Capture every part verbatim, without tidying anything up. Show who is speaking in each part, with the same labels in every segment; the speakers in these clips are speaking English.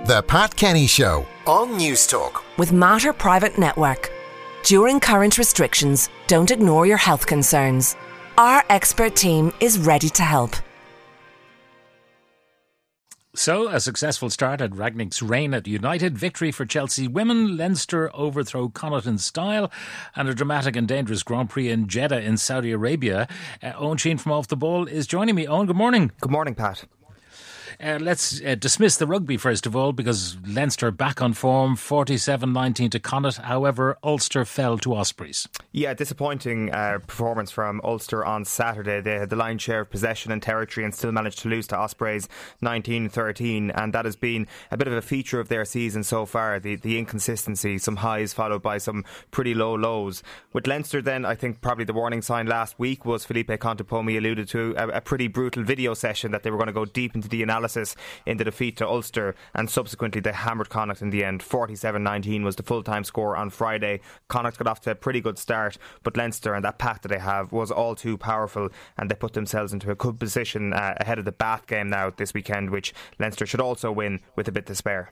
Speaker 1: The Pat Kenny Show on News Talk.
Speaker 2: With Mater Private Network. During current restrictions, don't ignore your health concerns. Our expert team is ready to help.
Speaker 3: So, a successful start at Rangnick's reign at United, victory for Chelsea women, Leinster overthrow Connacht in style, and a dramatic and dangerous Grand Prix in Jeddah in Saudi Arabia. Uh, Owen Sheen from Off the Ball is joining me. Owen, good morning.
Speaker 4: Good morning, Pat.
Speaker 3: Uh, let's uh, dismiss the rugby first of all, because Leinster back on form, forty-seven nineteen to Connacht. However, Ulster fell to Ospreys.
Speaker 4: Yeah, disappointing uh, performance from Ulster on Saturday. They had the lion's share of possession and territory and still managed to lose to Ospreys nineteen thirteen, and that has been a bit of a feature of their season so far, the, the inconsistency, some highs followed by some pretty low lows. With Leinster then, I think probably the warning sign last week was Felipe Contepomi alluded to a, a pretty brutal video session that they were going to go deep into the analysis in the defeat to Ulster, and subsequently they hammered Connacht in the end. forty-seven nineteen was the full-time score on Friday. Connacht got off to a pretty good start, but Leinster and that pack that they have was all too powerful, and they put themselves into a good position uh, ahead of the Bath game now this weekend, which Leinster should also win with a bit to spare.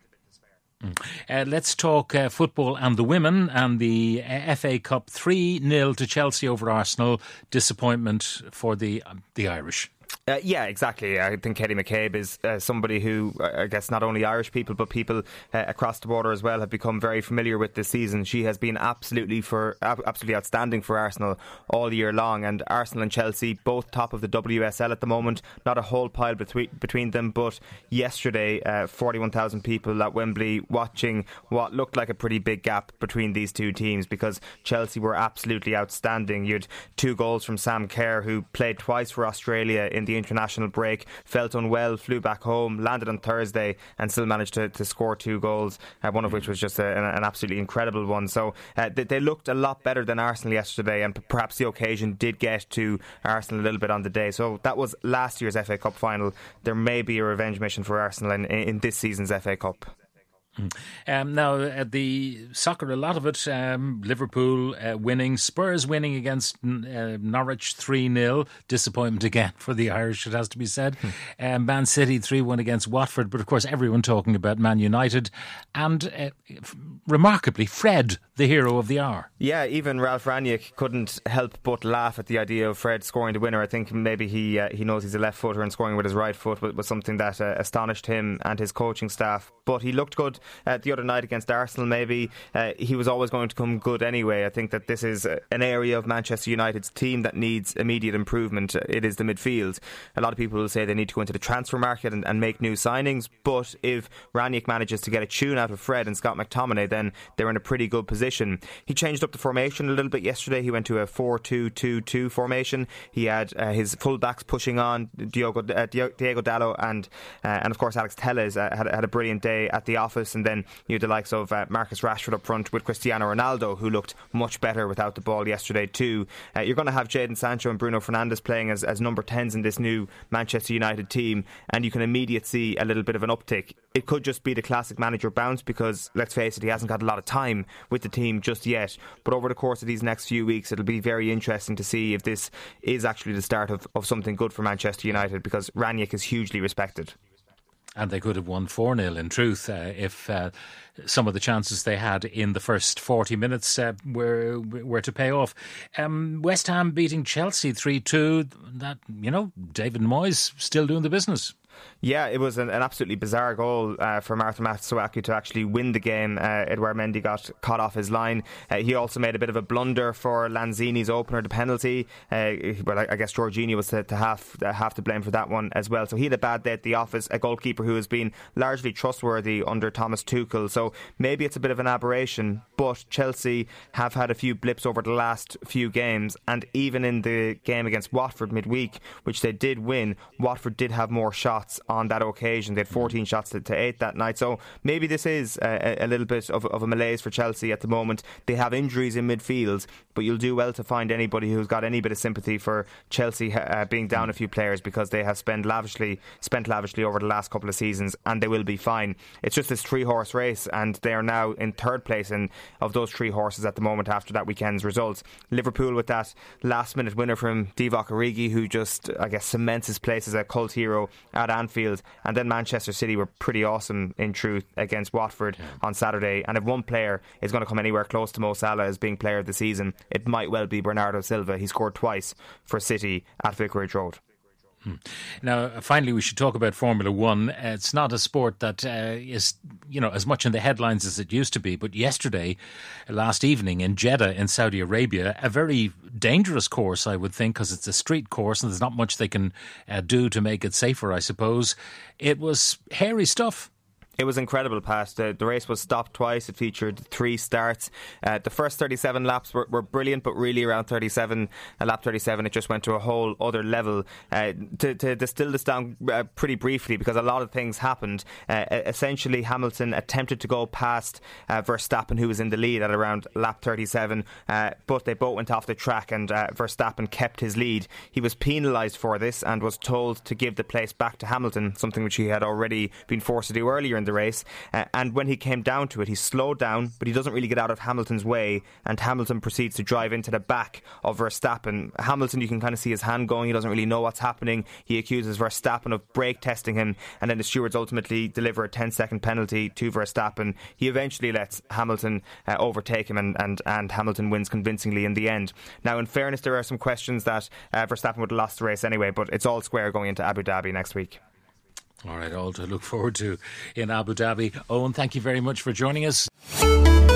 Speaker 3: Uh, let's talk uh, football and the women and the uh, F A Cup. three nil to Chelsea over Arsenal. Disappointment for the um, the Irish.
Speaker 4: Uh, yeah, exactly. I think Katie McCabe is uh, somebody who, uh, I guess, not only Irish people but people uh, across the border as well have become very familiar with this season. She has been absolutely for absolutely outstanding for Arsenal all year long, and Arsenal and Chelsea both top of the W S L at the moment. Not a whole pile between between them, but yesterday, uh, forty-one thousand people at Wembley watching what looked like a pretty big gap between these two teams, because Chelsea were absolutely outstanding. You had two goals from Sam Kerr, who played twice for Australia in the international break, felt unwell, flew back home, landed on Thursday and still managed to, to score two goals, uh, one of which was just a, an, an absolutely incredible one. So uh, they, they looked a lot better than Arsenal yesterday, and p- perhaps the occasion did get to Arsenal a little bit on the day. So that was last year's F A Cup final. There may be a revenge mission for Arsenal in, in this season's F A Cup.
Speaker 3: Um, now, uh, the soccer, a lot of it, um, Liverpool uh, winning, Spurs winning against uh, Norwich three nil. Disappointment again for the Irish, it has to be said. Hmm. Um, Man City three one against Watford, but of course everyone talking about Man United. And uh, f- remarkably, Fred, the hero of the hour.
Speaker 4: Yeah, even Ralph Rangnick couldn't help but laugh at the idea of Fred scoring the winner. I think maybe he uh, he knows he's a left footer, and scoring with his right foot was, was something that uh, astonished him and his coaching staff. But he looked good uh, the other night against Arsenal. Maybe uh, he was always going to come good anyway. I think that this is uh, an area of Manchester United's team that needs immediate improvement. It is the midfield. A lot of people will say they need to go into the transfer market and, and make new signings, but if Rangnick manages to get a tune out of Fred and Scott McTominay, then they're in a pretty good position. He changed up the formation a little bit yesterday. He went to a four two two two formation. He had uh, his full-backs pushing on, Diogo, uh, Diego Dallo and uh, and of course Alex Telles uh, had, had a brilliant day at the office, and then you had the likes of uh, Marcus Rashford up front with Cristiano Ronaldo, who looked much better without the ball yesterday too. Uh, you're going to have Jadon Sancho and Bruno Fernandes playing as, as number tens in this new Manchester United team, and you can immediately see a little bit of an uptick. It could just be the classic manager bounce, because let's face it, he hasn't got a lot of time with the team just yet, but over the course of these next few weeks it'll be very interesting to see if this is actually the start of, of something good for Manchester United, because Rangnick is hugely respected.
Speaker 3: And they could have won four nil in truth uh, if uh, some of the chances they had in the first forty minutes uh, were were to pay off. Um, West Ham beating Chelsea three two. That, you know, David Moyes still doing the business.
Speaker 4: Yeah, it was an, an absolutely bizarre goal uh, for Martha Matsuaki to actually win the game. Uh, Edouard Mendy got caught off his line. Uh, he also made a bit of a blunder for Lanzini's opener, the penalty. Uh, well, I, I guess Jorginho was to, to have, uh, have to blame for that one as well. So he had a bad day at the office, a goalkeeper who has been largely trustworthy under Thomas Tuchel. So maybe it's a bit of an aberration, but Chelsea have had a few blips over the last few games, and even in the game against Watford midweek, which they did win, Watford did have more shots on that occasion. They had fourteen shots to, to eight that night. So maybe this is a, a little bit of, of a malaise for Chelsea at the moment. They have injuries in midfield, but you'll do well to find anybody who's got any bit of sympathy for Chelsea uh, being down a few players, because they have spent lavishly spent lavishly over the last couple of seasons, and they will be fine. It's just this three horse race, and they are now in third place in, of those three horses at the moment after that weekend's results. Liverpool with that last minute winner from Divock Origi, who just, I guess, cements his place as a cult hero at Anfield, and then Manchester City were pretty awesome in truth against Watford yeah. on Saturday. And if one player is going to come anywhere close to Mo Salah as being player of the season, it might well be Bernardo Silva. He scored twice for City at Vicarage Road.
Speaker 3: Hmm. Now, finally, we should talk about Formula One. Uh, it's not a sport that uh, is, you know, as much in the headlines as it used to be. But yesterday, last evening in Jeddah in Saudi Arabia, a very dangerous course, I would think, because it's a street course and there's not much they can uh, do to make it safer, I suppose. It was hairy stuff.
Speaker 4: It was incredible, Pat. The, the race was stopped twice. It featured three starts. Uh, the first thirty-seven laps were, were brilliant, but really around thirty-seven, uh, lap thirty-seven, it just went to a whole other level. Uh, to, to distill this down uh, pretty briefly, because a lot of things happened. Uh, essentially, Hamilton attempted to go past uh, Verstappen, who was in the lead at around lap thirty-seven, uh, but they both went off the track, and uh, Verstappen kept his lead. He was penalised for this and was told to give the place back to Hamilton, something which he had already been forced to do earlier in the race, uh, and when he came down to it, he slowed down, but he doesn't really get out of Hamilton's way, and Hamilton proceeds to drive into the back of Verstappen. Hamilton, you can kind of see his hand going, he doesn't really know what's happening. He accuses Verstappen of brake testing him, and then the stewards ultimately deliver a ten second penalty to Verstappen. He eventually lets Hamilton uh, overtake him, and, and, and Hamilton wins convincingly in the end. Now, in fairness, there are some questions that uh, Verstappen would have lost the race anyway, but it's all square going into Abu Dhabi next week.
Speaker 3: All right, all to look forward to in Abu Dhabi. Owen, thank you very much for joining us.